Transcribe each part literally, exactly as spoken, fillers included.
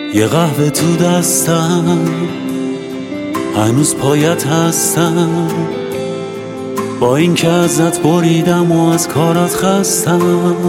یه قهوه تو دستم، هنوز پایت هستم، با این که ازت بریدم و از کارات خستم.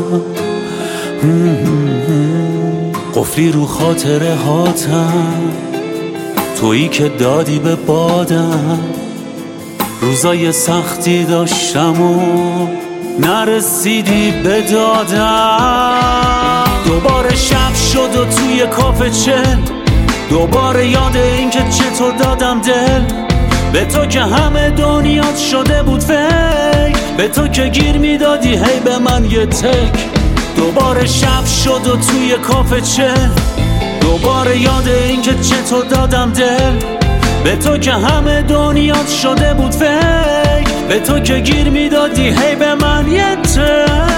قفلی رو خاطره هاتم، تویی که دادی به بادم. روزای سختی داشتم و نرسیدی به دادم. دوباره شب شد و توی کافه چل، دوباره یاد این که چطور دادم دل به تو که همه دنیات شده بود فکر، به تو که گیر میدادی هی به من یه تک. دوباره شب شد و توی کافه چل، دوباره یاد این که چطور دادم دل به تو که همه دنیات شده بود فکر، به تو که گیر میدادی هی به من یه تک.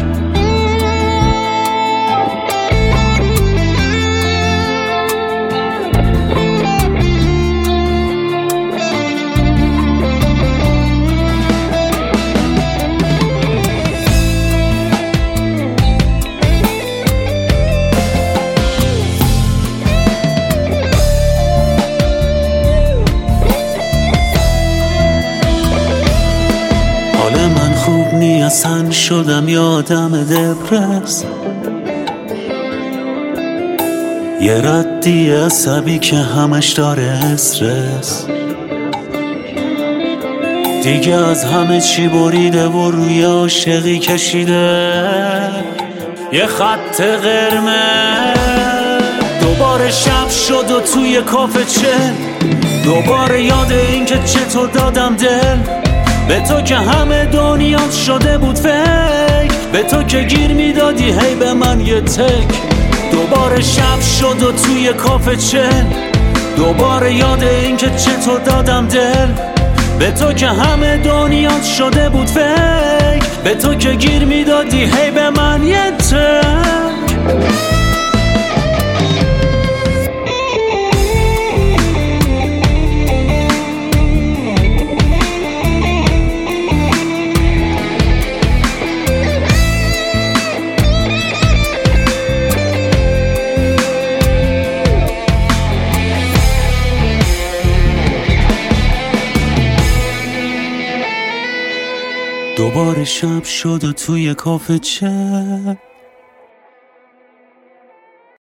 من خوب نیستن شدم یادم دپرس، یه ردی عصبی که همش داره استرس. دیگه از همه چی بریده و روی عاشقی کشیده یه خط قرمز. دوباره شب شد و توی کافه چل، دوباره یاد این که چطور دادم دل به تو که همه دنیات شده بود فکر، به تو که گیر میدادی هی به من یه تک. دوباره شب شد و توی کافه چل، دوباره یاد این که چطور دادم دل به تو که همه دنیات شده بود فکر، به تو که گیر میدادی هی به من یه تک. دوباره شب شد و توی کافه چل،